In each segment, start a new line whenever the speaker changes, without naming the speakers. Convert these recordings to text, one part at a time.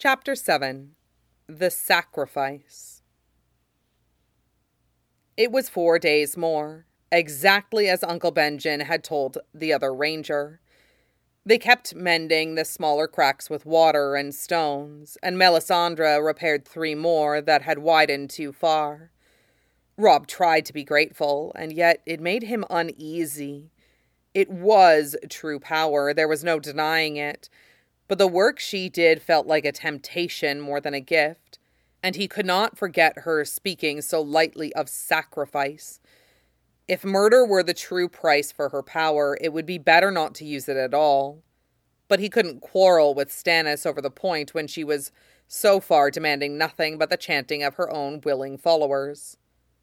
Chapter 7. The Sacrifice. It was 4 days more, exactly as Uncle Benjen had told the other ranger. They kept mending the smaller cracks with water and stones, and Melisandre repaired 3 more that had widened too far. Rob tried to be grateful, and yet it made him uneasy. It was true power, there was no denying it, but the work she did felt like a temptation more than a gift, and he could not forget her speaking so lightly of sacrifice. If murder were the true price for her power, it would be better not to use it at all. But he couldn't quarrel with Stannis over the point when she was so far demanding nothing but the chanting of her own willing followers.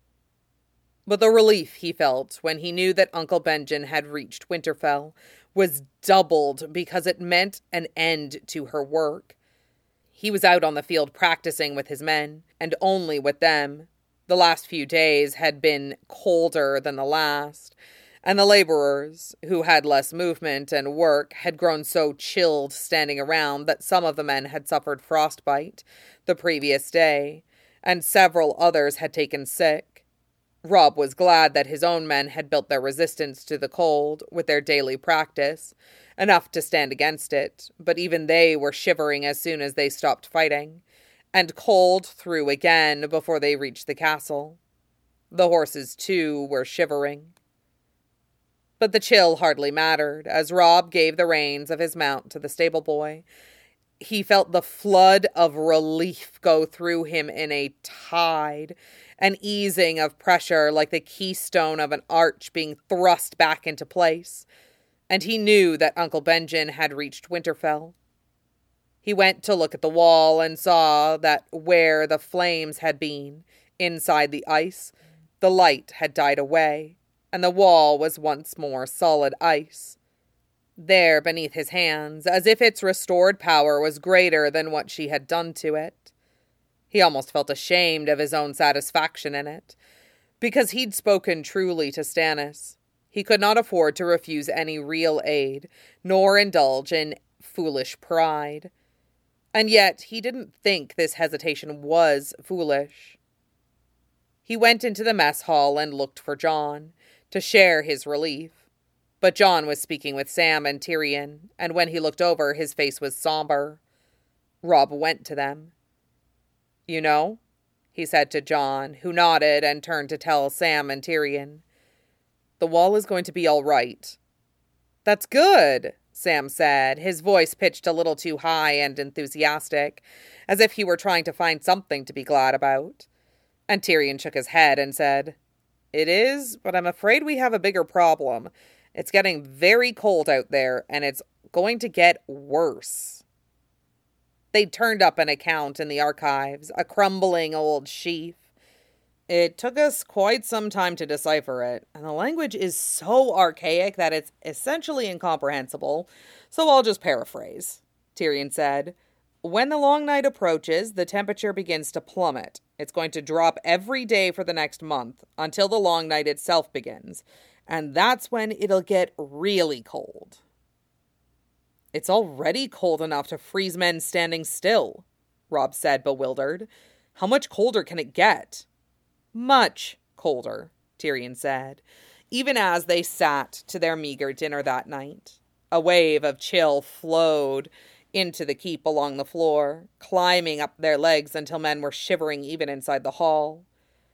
But the relief he felt when he knew that Uncle Benjen had reached Winterfell was doubled because it meant an end to her work. He was out on the field practicing with his men, and only with them. The last few days had been colder than the last, and the laborers, who had less movement and work, had grown so chilled standing around that some of the men had suffered frostbite the previous day, and several others had taken sick. Rob was glad that his own men had built their resistance to the cold with their daily practice, enough to stand against it, but even they were shivering as soon as they stopped fighting, and cold through again before they reached the castle. The horses, too, were shivering. But the chill hardly mattered, as Rob gave the reins of his mount to the stable boy. He felt the flood of relief go through him in a tide, an easing of pressure like the keystone of an arch being thrust back into place, and he knew that Uncle Benjen had reached Winterfell. He went to look at the wall and saw that where the flames had been, inside the ice, the light had died away, and the wall was once more solid ice. There beneath his hands, as if its restored power was greater than what she had done to it. He almost felt ashamed of his own satisfaction in it, because he'd spoken truly to Stannis. He could not afford to refuse any real aid, nor indulge in foolish pride. And yet he didn't think this hesitation was foolish. He went into the mess hall and looked for Jon, to share his relief. But Jon was speaking with Sam and Tyrion, and when he looked over, his face was somber. Rob went to them. "You know," he said to Jon, who nodded and turned to tell Sam and Tyrion. "The wall is going to be all right." "That's good," Sam said, his voice pitched a little too high and enthusiastic, as if he were trying to find something to be glad about. And Tyrion shook his head and said, "It is, but I'm afraid we have a bigger problem. It's getting very cold out there, and it's going to get worse." They'd turned up an account in the archives, a crumbling old sheaf. "It took us quite some time to decipher it, and the language is so archaic that it's essentially incomprehensible, so I'll just paraphrase," Tyrion said. "When the long night approaches, the temperature begins to plummet. It's going to drop every day for the next month, until the long night itself begins, and that's when it'll get really cold." "It's already cold enough to freeze men standing still," Rob said, bewildered. "How much colder can it get?" "Much colder," Tyrion said, even as they sat to their meager dinner that night. A wave of chill flowed into the keep along the floor, climbing up their legs until men were shivering even inside the hall.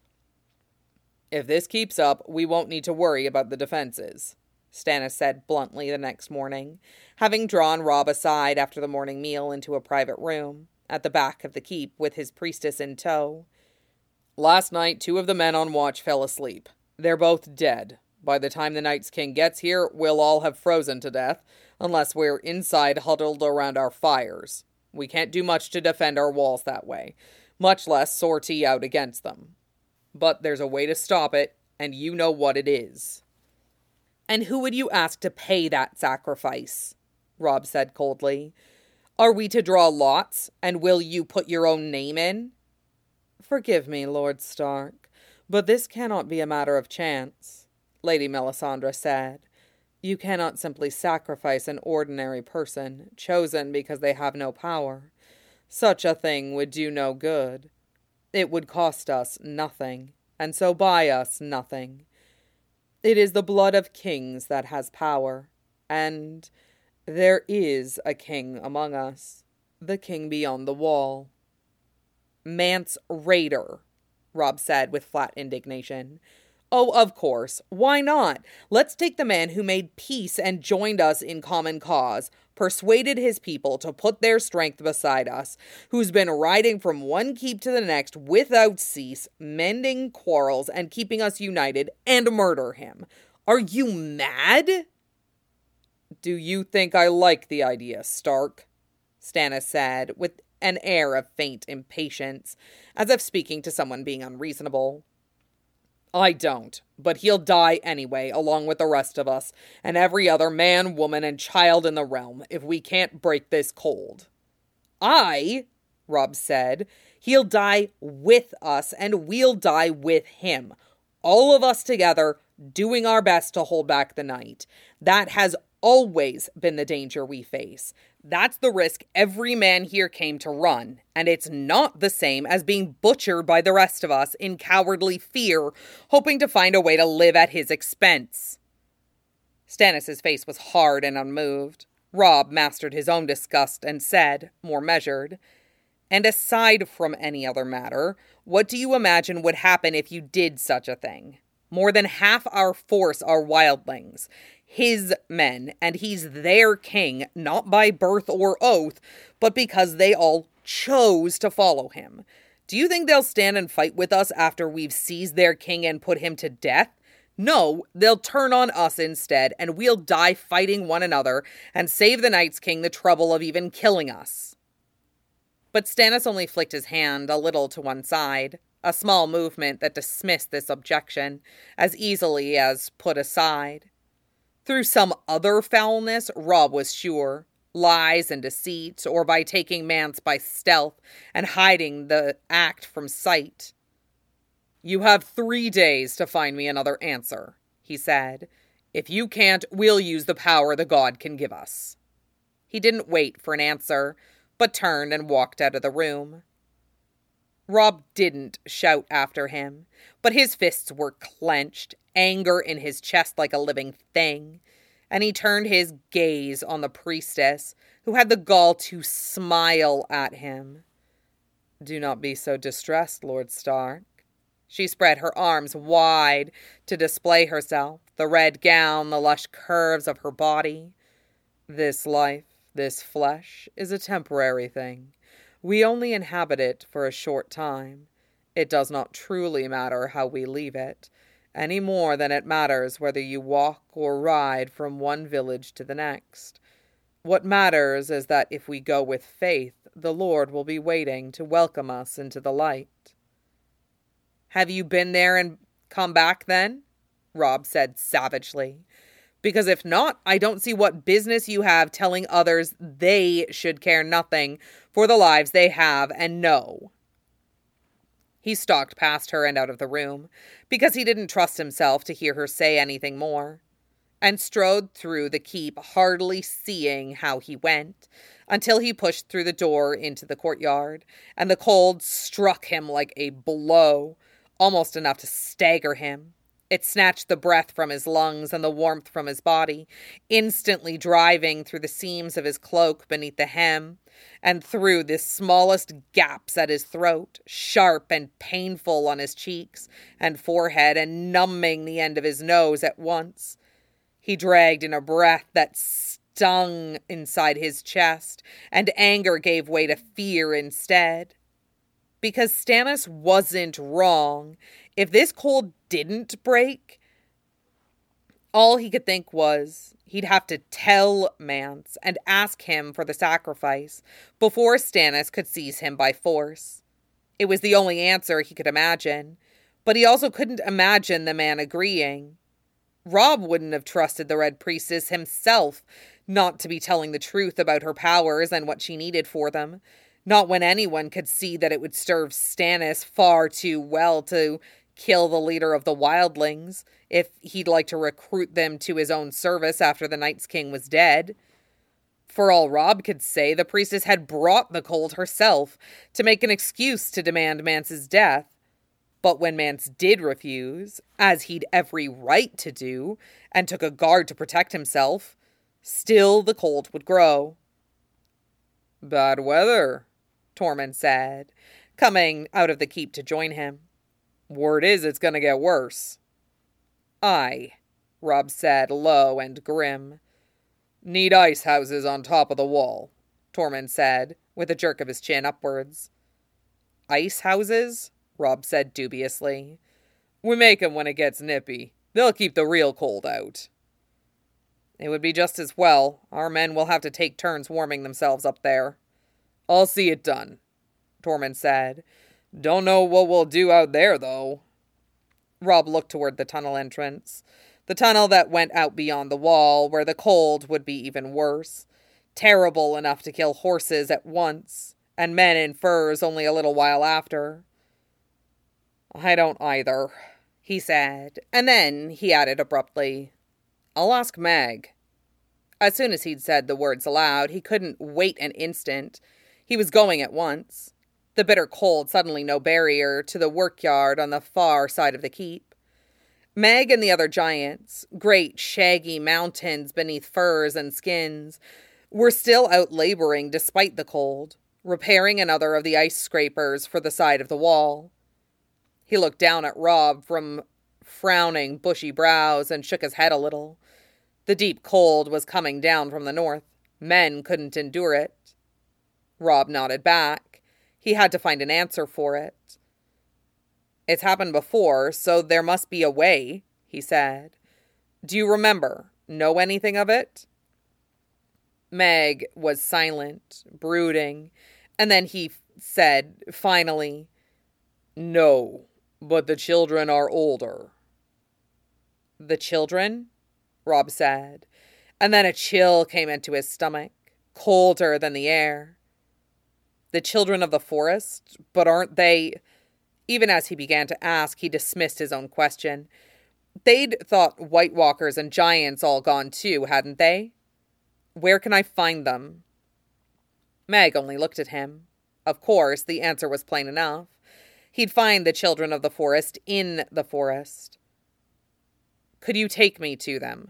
"If this keeps up, we won't need to worry about the defenses," Stannis said bluntly the next morning, having drawn Rob aside after the morning meal into a private room at the back of the keep with his priestess in tow. "Last night, 2 of the men on watch fell asleep. They're both dead. By the time the Night's King gets here, we'll all have frozen to death, unless we're inside huddled around our fires. We can't do much to defend our walls that way, much less sortie out against them. But there's a way to stop it, and you know what it is." "And who would you ask to pay that sacrifice?" Rob said coldly. "Are we to draw lots, and will you put your own name in?" "Forgive me, Lord Stark, but this cannot be a matter of chance," Lady Melisandre said. "You cannot simply sacrifice an ordinary person, chosen because they have no power. Such a thing would do no good. It would cost us nothing, and so buy us nothing. It is the blood of kings that has power, and there is a king among us, the king beyond the wall." "Mance Rayder," Robb said with flat indignation. "Oh, of course. Why not? Let's take the man who made peace and joined us in common cause, persuaded his people to put their strength beside us, who's been riding from one keep to the next without cease, mending quarrels and keeping us united, and murder him. Are you mad?" "Do you think I like the idea, Stark?" Stannis said, with an air of faint impatience, as if speaking to someone being unreasonable. "I don't, but he'll die anyway, along with the rest of us, and every other man, woman, and child in the realm, if we can't break this cold." Robb said. "He'll die with us, and we'll die with him. All of us together, doing our best to hold back the night. That has always been the danger we face. That's the risk every man here came to run, and it's not the same as being butchered by the rest of us in cowardly fear, hoping to find a way to live at his expense." Stannis' face was hard and unmoved. Robb mastered his own disgust and said, more measured, "And aside from any other matter, what do you imagine would happen if you did such a thing? More than half our force are wildlings, his men, and he's their king, not by birth or oath, but because they all chose to follow him. Do you think they'll stand and fight with us after we've seized their king and put him to death? No, they'll turn on us instead, and we'll die fighting one another and save the Night's King the trouble of even killing us." But Stannis only flicked his hand a little to one side, a small movement that dismissed this objection as easily as put aside. Through some other foulness, Robb was sure, lies and deceit, or by taking Mance by stealth and hiding the act from sight. "You have 3 days to find me another answer," he said. "If you can't, we'll use the power the god can give us." He didn't wait for an answer, but turned and walked out of the room. Robb didn't shout after him, but his fists were clenched, anger in his chest like a living thing, and he turned his gaze on the priestess, who had the gall to smile at him. "Do not be so distressed, Lord Stark." She spread her arms wide to display herself, the red gown, the lush curves of her body. "This life, this flesh, is a temporary thing. We only inhabit it for a short time. It does not truly matter how we leave it, any more than it matters whether you walk or ride from one village to the next. What matters is that if we go with faith, the Lord will be waiting to welcome us into the light." "Have you been there and come back then?" Robb said savagely. "Because if not, I don't see what business you have telling others they should care nothing for the lives they have and know." He stalked past her and out of the room, because he didn't trust himself to hear her say anything more, and strode through the keep, hardly seeing how he went, until he pushed through the door into the courtyard, and the cold struck him like a blow, almost enough to stagger him. It snatched the breath from his lungs and the warmth from his body, instantly driving through the seams of his cloak beneath the hem, and through the smallest gaps at his throat, sharp and painful on his cheeks and forehead, and numbing the end of his nose at once. He dragged in a breath that stung inside his chest, and anger gave way to fear instead. Because Stannis wasn't wrong. If this cold didn't break, all he could think was he'd have to tell Mance and ask him for the sacrifice before Stannis could seize him by force. It was the only answer he could imagine, but he also couldn't imagine the man agreeing. Robb wouldn't have trusted the Red Priestess himself not to be telling the truth about her powers and what she needed for them. Not when anyone could see that it would serve Stannis far too well to kill the leader of the wildlings if he'd like to recruit them to his own service after the Night's King was dead. For all Rob could say, the priestess had brought the cold herself to make an excuse to demand Mance's death. But when Mance did refuse, as he'd every right to do, and took a guard to protect himself, still the cold would grow. "Bad weather," Tormund said, coming out of the keep to join him. "Word is it's going to get worse." "Aye," Robb said, low and grim. "Need ice houses on top of the wall," Tormund said, with a jerk of his chin upwards. "Ice houses?" Robb said dubiously. "We make 'em when it gets nippy. They'll keep the real cold out." "It would be just as well. Our men will have to take turns warming themselves up there." "I'll see it done," Tormund said. "Don't know what we'll do out there, though." Robb looked toward the tunnel entrance. The tunnel that went out beyond the wall, where the cold would be even worse. Terrible enough to kill horses at once, and men in furs only a little while after. "I don't either," he said, and then he added abruptly, "I'll ask Meg." As soon as he'd said the words aloud, he couldn't wait an instant. He was going at once. The bitter cold suddenly no barrier to the workyard on the far side of the keep. Meg and the other giants, great shaggy mountains beneath furs and skins, were still out laboring despite the cold, repairing another of the ice scrapers for the side of the wall. He looked down at Robb from frowning, bushy brows and shook his head a little. The deep cold was coming down from the north. Men couldn't endure it. Robb nodded back. He had to find an answer for it. "It's happened before, so there must be a way," he said. "Do you remember? Know anything of it?" Meg was silent, brooding, and then he said, finally, "No, but the children are older." "The children?" Robb said, and then a chill came into his stomach, colder than the air. "The children of the forest? But aren't they—" Even as he began to ask, he dismissed his own question. They'd thought White Walkers and giants all gone too, hadn't they? "Where can I find them?" Meg only looked at him. Of course, the answer was plain enough. He'd find the children of the forest in the forest. "Could you take me to them?"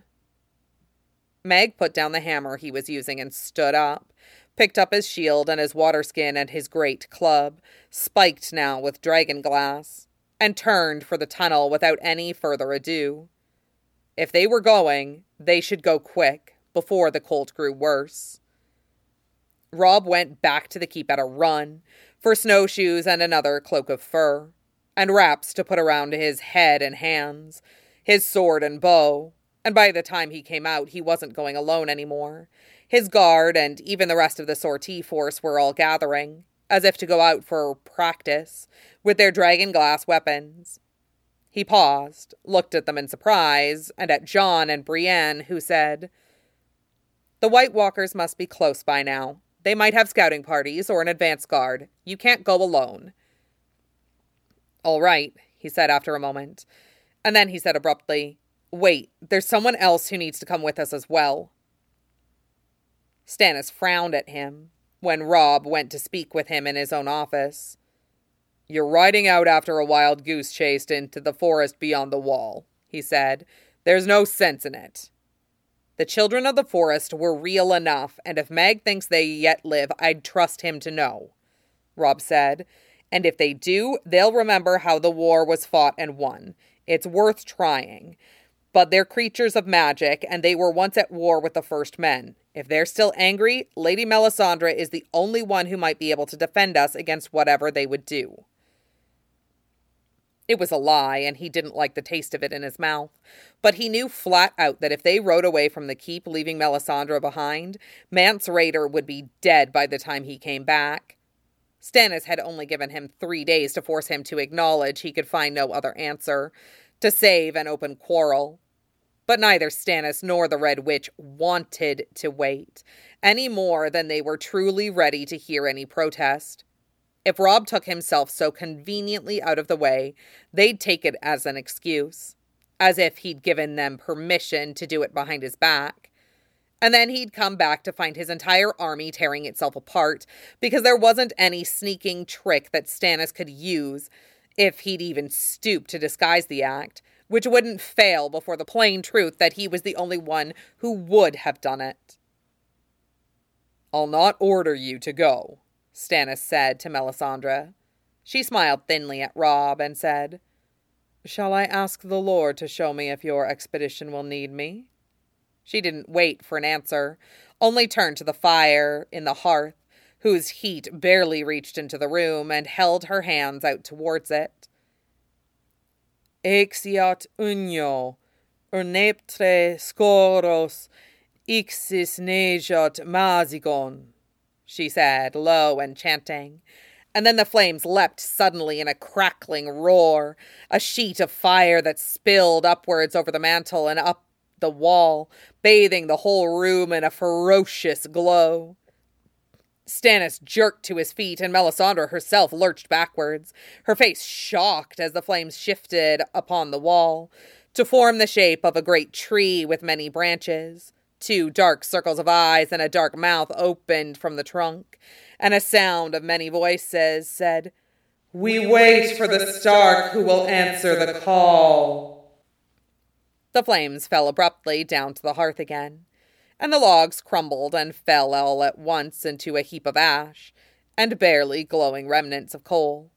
Meg put down the hammer he was using and stood up, picked up his shield and his waterskin and his great club, spiked now with dragon glass, and turned for the tunnel without any further ado. If they were going, they should go quick, before the cold grew worse. Robb went back to the keep at a run, for snowshoes and another cloak of fur, and wraps to put around his head and hands, his sword and bow, and by the time he came out, he wasn't going alone anymore. His guard and even the rest of the sortie force were all gathering, as if to go out for practice, with their dragon glass weapons. He paused, looked at them in surprise, and at Jon and Brienne, who said, "The White Walkers must be close by now. They might have scouting parties or an advance guard. You can't go alone." "All right," he said after a moment. And then he said abruptly, "Wait, there's someone else who needs to come with us as well." Stannis frowned at him when Robb went to speak with him in his own office. "You're riding out after a wild goose chase into the forest beyond the wall," he said. "There's no sense in it." "The children of the forest were real enough, and if Meg thinks they yet live, I'd trust him to know," Robb said. "And if they do, they'll remember how the war was fought and won. It's worth trying. But they're creatures of magic, and they were once at war with the First Men. If they're still angry, Lady Melisandre is the only one who might be able to defend us against whatever they would do." It was a lie, and he didn't like the taste of it in his mouth. But he knew flat out that if they rode away from the keep, leaving Melisandre behind, Mance Rayder would be dead by the time he came back. Stannis had only given him 3 days to force him to acknowledge he could find no other answer, to save an open quarrel. But neither Stannis nor the Red Witch wanted to wait, any more than they were truly ready to hear any protest. If Robb took himself so conveniently out of the way, they'd take it as an excuse, as if he'd given them permission to do it behind his back. And then he'd come back to find his entire army tearing itself apart because there wasn't any sneaking trick that Stannis could use if he'd even stoop to disguise the act, which wouldn't fail before the plain truth that he was the only one who would have done it. "I'll not order you to go," Stannis said to Melisandre. She smiled thinly at Robb and said, "Shall I ask the Lord to show me if your expedition will need me?" She didn't wait for an answer, only turned to the fire in the hearth, whose heat barely reached into the room, and held her hands out towards it. "Exiat unio, urneptre scoros, ixis nejot mazigon," she said, low and chanting. And then the flames leapt suddenly in a crackling roar, a sheet of fire that spilled upwards over the mantel and up the wall, bathing the whole room in a ferocious glow. Stannis jerked to his feet, and Melisandre herself lurched backwards, her face shocked as the flames shifted upon the wall, to form the shape of a great tree with many branches. 2 dark circles of eyes and a dark mouth opened from the trunk, and a sound of many voices said, "We wait for the Stark who will answer the call." The flames fell abruptly down to the hearth again, and the logs crumbled and fell all at once into a heap of ash, and barely glowing remnants of coal.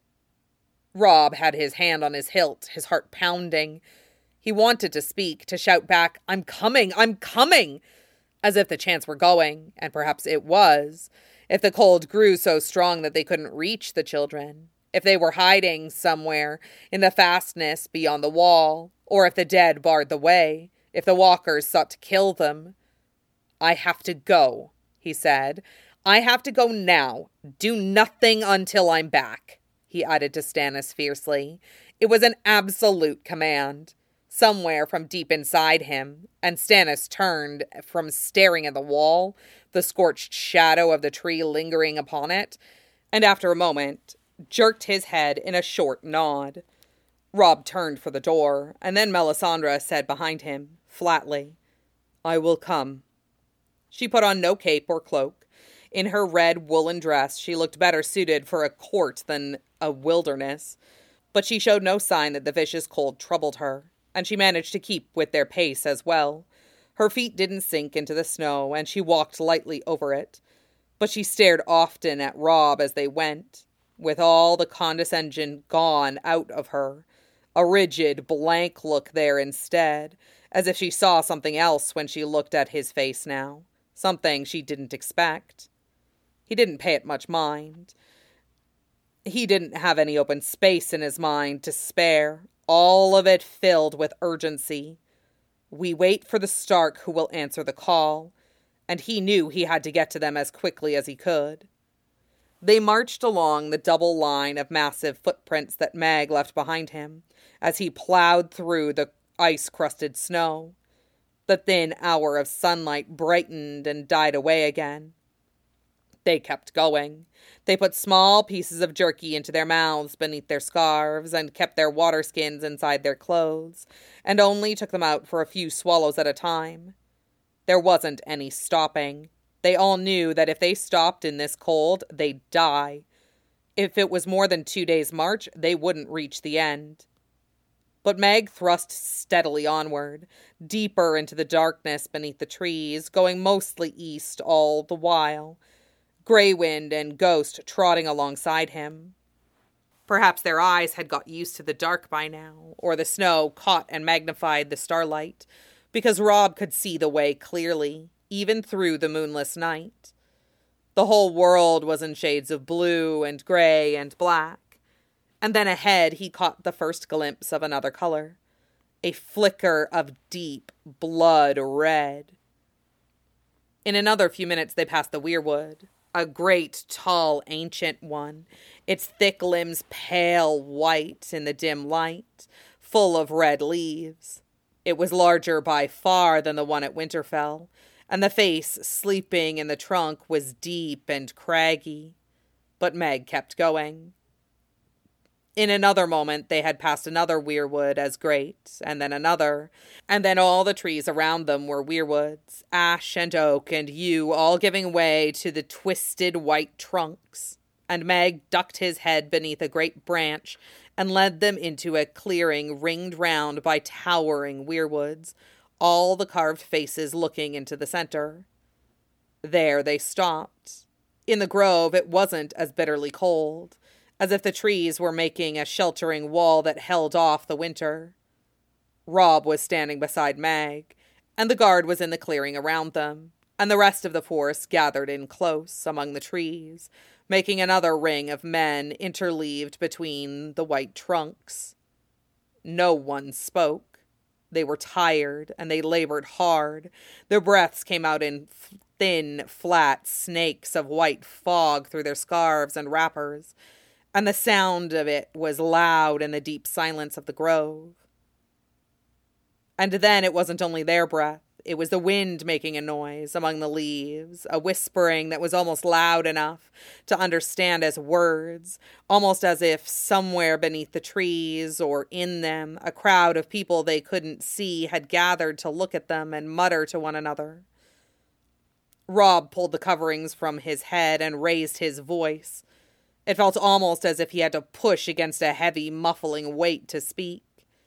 Robb had his hand on his hilt, his heart pounding. He wanted to speak, to shout back, "I'm coming, I'm coming!" as if the chance were going, and perhaps it was, if the cold grew so strong that they couldn't reach the children, if they were hiding somewhere in the fastness beyond the wall, or if the dead barred the way, if the walkers sought to kill them. "I have to go," he said. "I have to go now. Do nothing until I'm back," he added to Stannis fiercely. It was an absolute command. Somewhere from deep inside him, and Stannis turned from staring at the wall, the scorched shadow of the tree lingering upon it, and after a moment jerked his head in a short nod. Robb turned for the door, and then Melisandre said behind him, flatly, "I will come." She put on no cape or cloak. In her red woolen dress, she looked better suited for a court than a wilderness, but she showed no sign that the vicious cold troubled her, and she managed to keep with their pace as well. Her feet didn't sink into the snow, and she walked lightly over it, but she stared often at Robb as they went, with all the condescension gone out of her, a rigid, blank look there instead, as if she saw something else when she looked at his face now, something she didn't expect. He didn't pay it much mind. He didn't have any open space in his mind to spare, all of it filled with urgency. We wait for the Stark who will answer the call, and he knew he had to get to them as quickly as he could. They marched along the double line of massive footprints that Meg left behind him, as he plowed through the ice-crusted snow. The thin hour of sunlight brightened and died away again. They kept going. They put small pieces of jerky into their mouths beneath their scarves, and kept their water skins inside their clothes, and only took them out for a few swallows at a time. There wasn't any stopping. They all knew that if they stopped in this cold, they'd die. If it was more than 2 days' march, they wouldn't reach the end. But Meg thrust steadily onward, deeper into the darkness beneath the trees, going mostly east all the while, Greywind and Ghost trotting alongside him. Perhaps their eyes had got used to the dark by now, or the snow caught and magnified the starlight, because Robb could see the way clearly, even through the moonless night. The whole world was in shades of blue and grey and black, and then ahead he caught the first glimpse of another color, a flicker of deep blood red. In another few minutes they passed the weirwood, a great, tall, ancient one, its thick limbs pale white in the dim light, full of red leaves. It was larger by far than the one at Winterfell, and the face sleeping in the trunk was deep and craggy. But Meg kept going. In another moment, they had passed another weirwood as great, and then another, and then all the trees around them were weirwoods, ash and oak and yew, all giving way to the twisted white trunks. And Meg ducked his head beneath a great branch and led them into a clearing ringed round by towering weirwoods, all the carved faces looking into the center. There they stopped. In the grove, it wasn't as bitterly cold, as if the trees were making a sheltering wall that held off the winter. Rob was standing beside Meg, and the guard was in the clearing around them, and the rest of the force gathered in close among the trees, making another ring of men interleaved between the white trunks. No one spoke. They were tired, and they labored hard. Their breaths came out in thin, flat snakes of white fog through their scarves and wrappers, and the sound of it was loud in the deep silence of the grove. And then it wasn't only their breath. It was the wind making a noise among the leaves, a whispering that was almost loud enough to understand as words, almost as if somewhere beneath the trees or in them, a crowd of people they couldn't see had gathered to look at them and mutter to one another. Rob pulled the coverings from his head and raised his voice. It felt almost as if he had to push against a heavy, muffling weight to speak.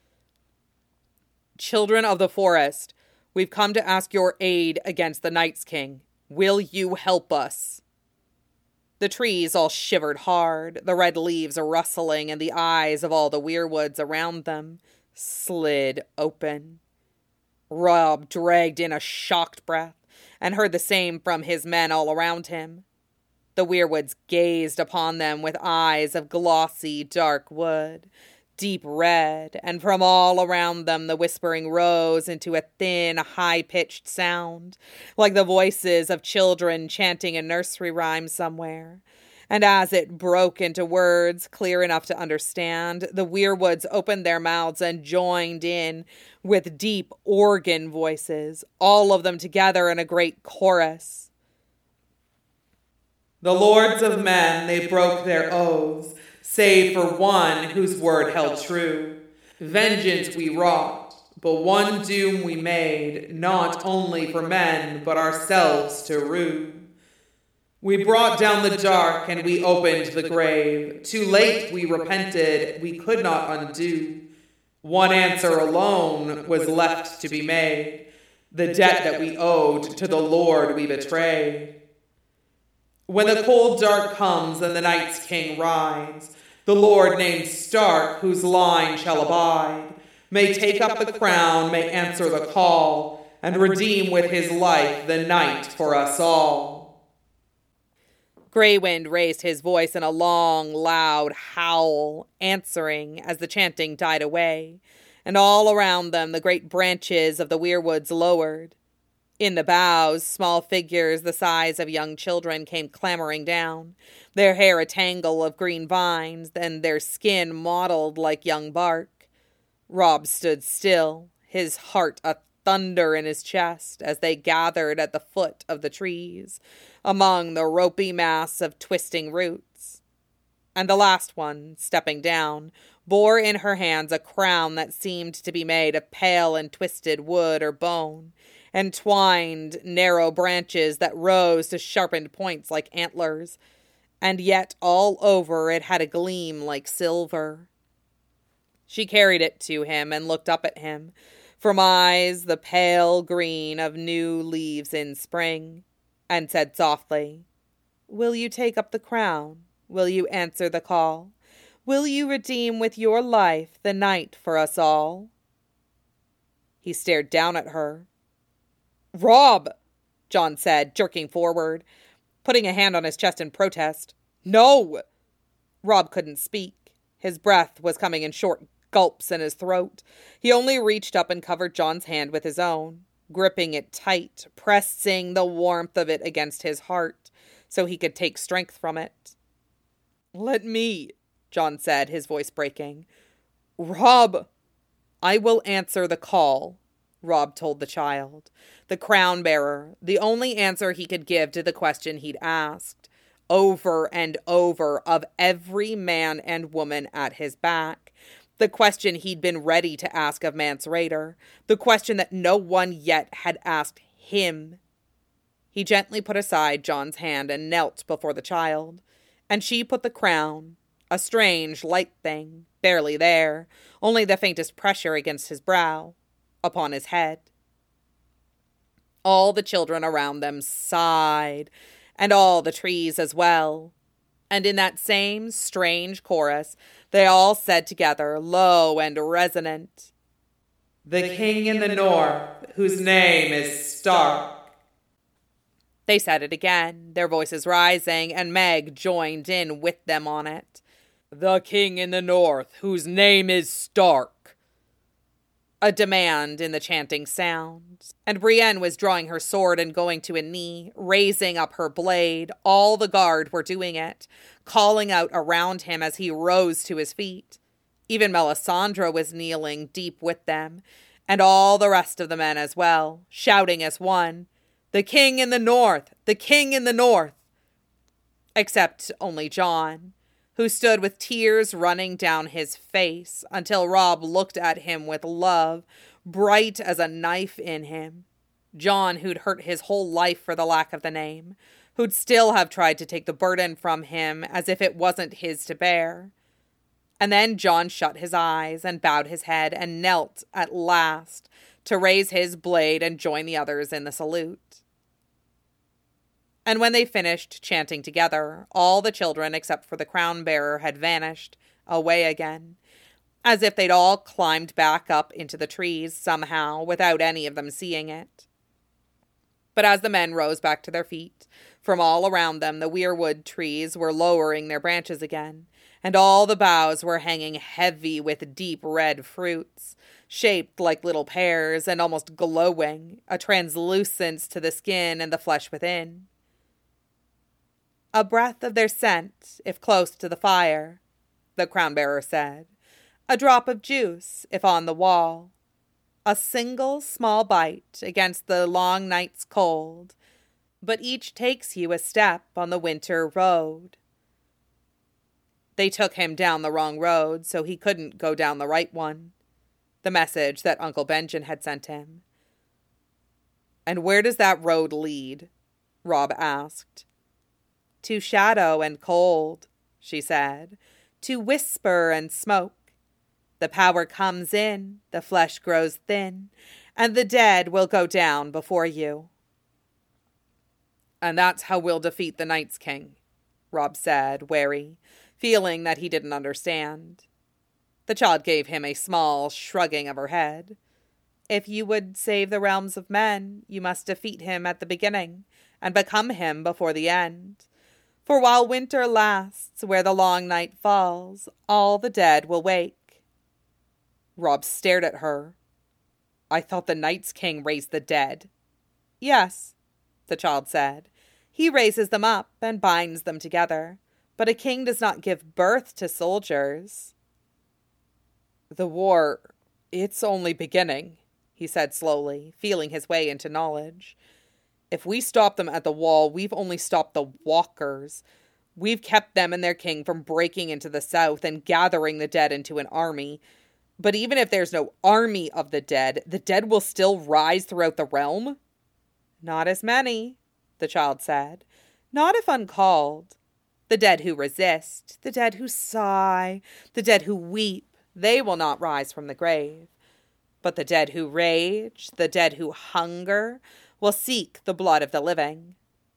Children of the forest, we've come to ask your aid against the Night's King. Will you help us? The trees all shivered hard, the red leaves rustling, and the eyes of all the weirwoods around them slid open. Rob dragged in a shocked breath and heard the same from his men all around him. The weirwoods gazed upon them with eyes of glossy, dark wood, deep red, and from all around them the whispering rose into a thin, high-pitched sound, like the voices of children chanting a nursery rhyme somewhere. And as it broke into words clear enough to understand, the weirwoods opened their mouths and joined in with deep organ voices, all of them together in a great chorus.
The lords of men, they broke their oaths, save for one whose word held true. Vengeance we wrought, but one doom we made, not only for men, but ourselves to rue. We brought down the dark and we opened the grave. Too late we repented, we could not undo. One answer alone was left to be made, the debt that we owed to the Lord we betrayed. When the cold dark comes and the Night's King rides, the Lord named Stark, whose line shall abide, may take up the crown, may answer the call, and redeem with his life the night for us all.
Greywind raised his voice in a long, loud howl, answering as the chanting died away, and all around them the great branches of the weirwoods lowered. In the boughs, small figures the size of young children came clambering down, their hair a tangle of green vines, and their skin mottled like young bark. Rob stood still, his heart a thunder in his chest, as they gathered at the foot of the trees, among the ropey mass of twisting roots. And the last one, stepping down, bore in her hands a crown that seemed to be made of pale and twisted wood or bone, and twined narrow branches that rose to sharpened points like antlers, and yet all over it had a gleam like silver. She carried it to him and looked up at him, from eyes the pale green of new leaves in spring, and said softly, "Will you take up the crown? Will you answer the call? Will you redeem with your life the night for us all?" He stared down at her. "Rob," John said, jerking forward, putting a hand on his chest in protest. "No!" Rob couldn't speak. His breath was coming in short gulps in his throat. He only reached up and covered John's hand with his own, gripping it tight, pressing the warmth of it against his heart so he could take strength from it. "Let me," John said, his voice breaking. "Rob!" "I will answer the call," Rob told the child, the crown bearer, the only answer he could give to the question he'd asked. over and over of every man and woman at his back. The question he'd been ready to ask of Mance Rayder. The question that no one yet had asked him. He gently put aside Jon's hand and knelt before the child. And she put the crown, a strange, light thing, barely there, only the faintest pressure against his brow, upon his head. All the children around them sighed, and all the trees as well. And in that same strange chorus, they all said together, low and resonant,
"The king in the north, whose name is Stark."
They said it again, their voices rising, and Meg joined in with them on it. "The king in the north, whose name is Stark." A demand in the chanting sound, and Brienne was drawing her sword and going to a knee, raising up her blade. All the guard were doing it, calling out around him as he rose to his feet. Even Melisandre was kneeling deep with them, and all the rest of the men as well, shouting as one, "The king in the north! The king in the north!" Except only Jon, who stood with tears running down his face until Robb looked at him with love, bright as a knife in him. Jon, who'd hurt his whole life for the lack of the name, who'd still have tried to take the burden from him as if it wasn't his to bear. And then Jon shut his eyes and bowed his head and knelt at last to raise his blade and join the others in the salute. And when they finished chanting together, all the children except for the crown-bearer had vanished, away again, as if they'd all climbed back up into the trees somehow, without any of them seeing it. But as the men rose back to their feet, from all around them the weirwood trees were lowering their branches again, and all the boughs were hanging heavy with deep red fruits, shaped like little pears and almost glowing, a translucence to the skin and the flesh within. "A breath of their scent, if close to the fire," the crown-bearer said. "A drop of juice, if on the wall. A single small bite against the long night's cold, but each takes you a step on the winter road." They took him down the wrong road, so he couldn't go down the right one. The message that Uncle Benjen had sent him. "And where does that road lead?" Robb asked. "To shadow and cold," she said, "to whisper and smoke. The power comes in, the flesh grows thin, and the dead will go down before you." "And that's how we'll defeat the Night's King," Robb said, wary, feeling that he didn't understand. The child gave him a small shrugging of her head. "If you would save the realms of men, you must defeat him at the beginning, and become him before the end. For while winter lasts, where the long night falls, all the dead will wake." Robb stared at her. "I thought the Night's King raised the dead." "Yes," the child said. "He raises them up and binds them together. But a king does not give birth to soldiers." "The war, it's only beginning," he said slowly, feeling his way into knowledge. "If we stop them at the wall, we've only stopped the walkers. We've kept them and their king from breaking into the south and gathering the dead into an army. But even if there's no army of the dead will still rise throughout the realm?" "Not as many," the child said. "Not if uncalled. The dead who resist, the dead who sigh, the dead who weep, they will not rise from the grave. But the dead who rage, the dead who hunger, will seek the blood of the living."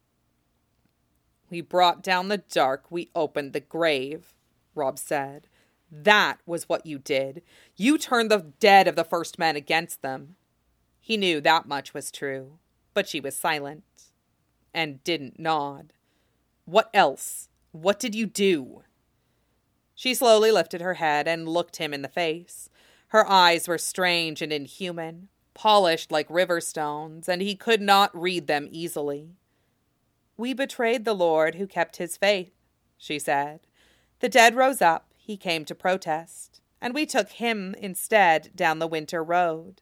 "We brought down the dark, we opened the grave," Robb said. "That was what you did. You turned the dead of the first men against them." He knew that much was true, but she was silent, and didn't nod. "What else? What did you do?" She slowly lifted her head and looked him in the face. Her eyes were strange and inhuman, polished like river stones, and he could not read them easily. "We betrayed the Lord who kept his faith," she said. "The dead rose up, he came to protest, and we took him instead down the winter road."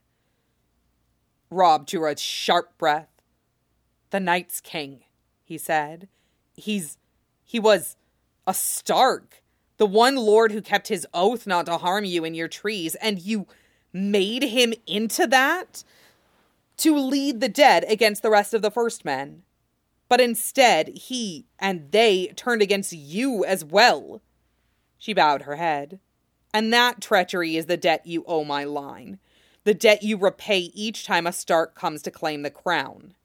Robb drew a sharp breath. "The Night's King," he said. He's He was a Stark, the one lord who kept his oath not to harm you and your trees, and you made him into that to lead the dead against the rest of the First Men. But instead, he and they turned against you as well. She bowed her head. And that treachery is the debt you owe my line. The debt you repay each time a Stark comes to claim the crown.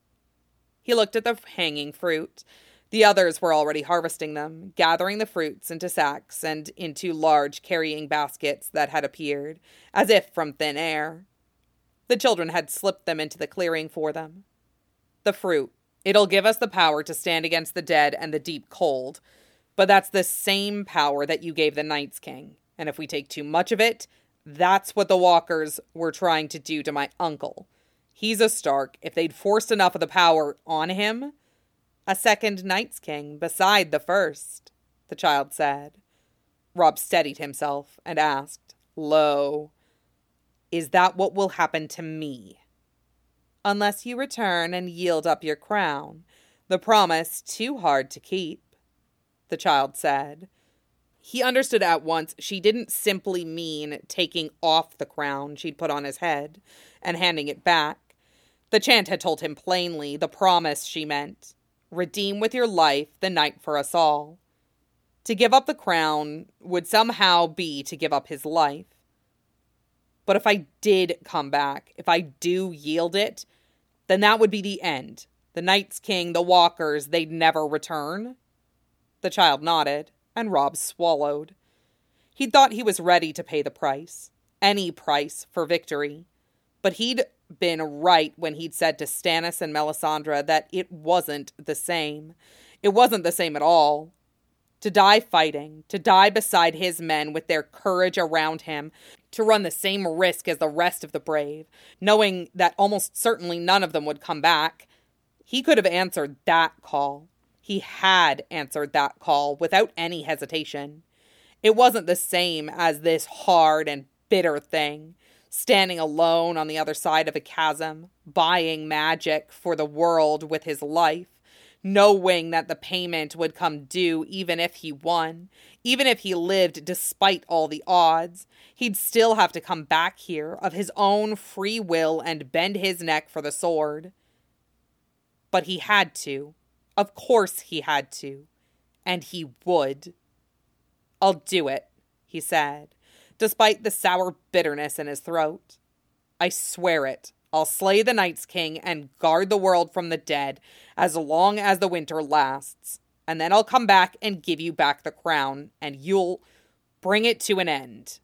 He looked at the hanging fruit. The others were already harvesting them, gathering the fruits into sacks and into large carrying baskets that had appeared, as if from thin air. The children had slipped them into the clearing for them. The fruit. It'll give us the power to stand against the dead and the deep cold. But that's the same power that you gave the Night's King. And if we take too much of it, that's what the Walkers were trying to do to my uncle. He's a Stark. If they'd forced enough of the power on him, a second Night's King beside the first, the child said. Robb steadied himself and asked, low, is that what will happen to me? Unless you return and yield up your crown, the promise too hard to keep, the child said. He understood at once she didn't simply mean taking off the crown she'd put on his head and handing it back. The chant had told him plainly the promise she meant. Redeem with your life the night for us all. To give up the crown would somehow be to give up his life. But if I did come back, if I do yield it, then that would be the end. The Night's King, the Walkers, they'd never return. The child nodded, and Robb swallowed. He'd thought he was ready to pay the price. Any price for victory. But he'd been right when he'd said to Stannis and Melisandre that it wasn't the same. It wasn't the same at all. To die fighting, to die beside his men with their courage around him, to run the same risk as the rest of the brave, knowing that almost certainly none of them would come back. He could have answered that call. He had answered that call without any hesitation. It wasn't the same as this hard and bitter thing, standing alone on the other side of a chasm, buying magic for the world with his life, knowing that the payment would come due even if he won, even if he lived despite all the odds. He'd still have to come back here of his own free will and bend his neck for the sword. But he had to. Of course he had to. And he would. I'll do it, he said, despite the sour bitterness in his throat. I swear it. I'll slay the Night's King and guard the world from the dead as long as the winter lasts. And then I'll come back and give you back the crown, and you'll bring it to an end.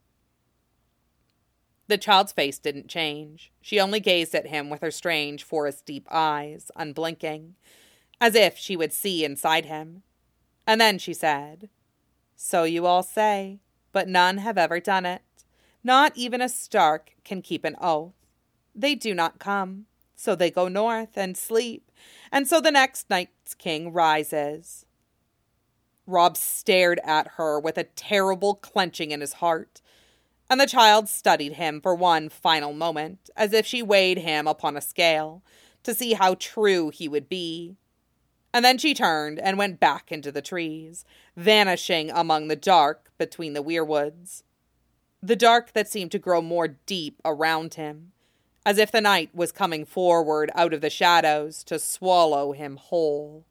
The child's face didn't change. She only gazed at him with her strange, forest-deep eyes, unblinking, as if she would see inside him. And then she said, So you all say, but none have ever done it. Not even a Stark can keep an oath. They do not come, so they go north and sleep, and so the next Night's King rises. Robb stared at her with a terrible clenching in his heart, and the child studied him for one final moment, as if she weighed him upon a scale, to see how true he would be. And then she turned and went back into the trees, vanishing among the dark between the weirwoods. The dark that seemed to grow more deep around him, as if the night was coming forward out of the shadows to swallow him whole.